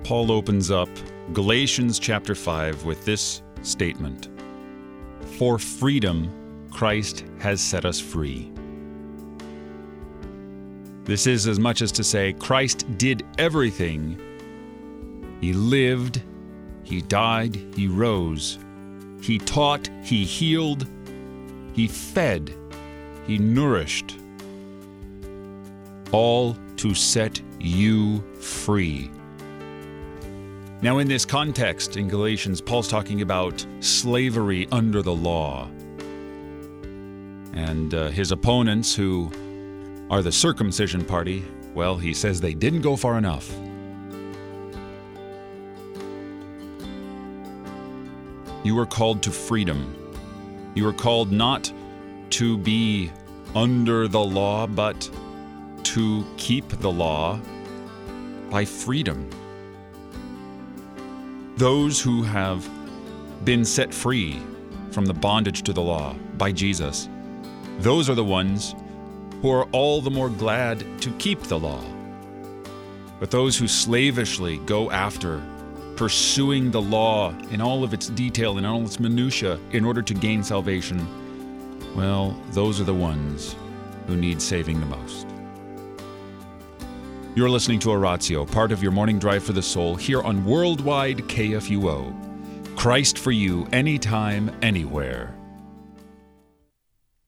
Paul opens up Galatians chapter 5 with this statement: "For freedom, Christ has set us free." This is as much as to say Christ did everything. He lived, He died, He rose. He taught, He healed, He fed, He nourished. All to set you free. Now, in this context, in Galatians, Paul's talking about slavery under the law. And his opponents, who are the circumcision party, well, he says they didn't go far enough. You are called to freedom. You are called not to be under the law, but to keep the law by freedom. Those who have been set free from the bondage to the law by Jesus, those are the ones who are all the more glad to keep the law. But those who slavishly go after pursuing the law in all of its detail and all its minutiae in order to gain salvation, well, those are the ones who need saving the most. You're listening to Oratio, part of your morning drive for the soul, here on Worldwide KFUO. Christ for you, anytime, anywhere.